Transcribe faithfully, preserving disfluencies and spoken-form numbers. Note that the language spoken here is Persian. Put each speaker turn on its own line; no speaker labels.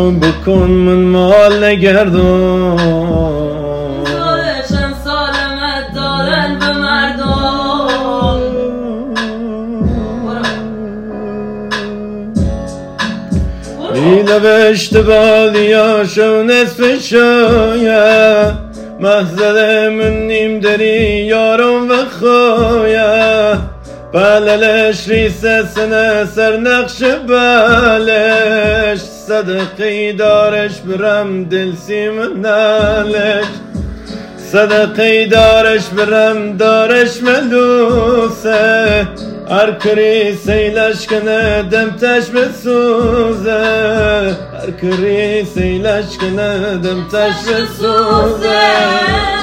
بکن من مال نگردم
زارشن سالمت دادن به مردم
بیله به اشتبالیا شو نصف شاید محضر من نیم داری یارم و خواید بللش ریسه سنه سر نقش بلش صدقی دارش برم دل سیم نالش صدقی دارش برم دارش ملوسه هر کری سیلش کنه دمتش بسوزه هر کری سیلش کنه دمتش بسوزه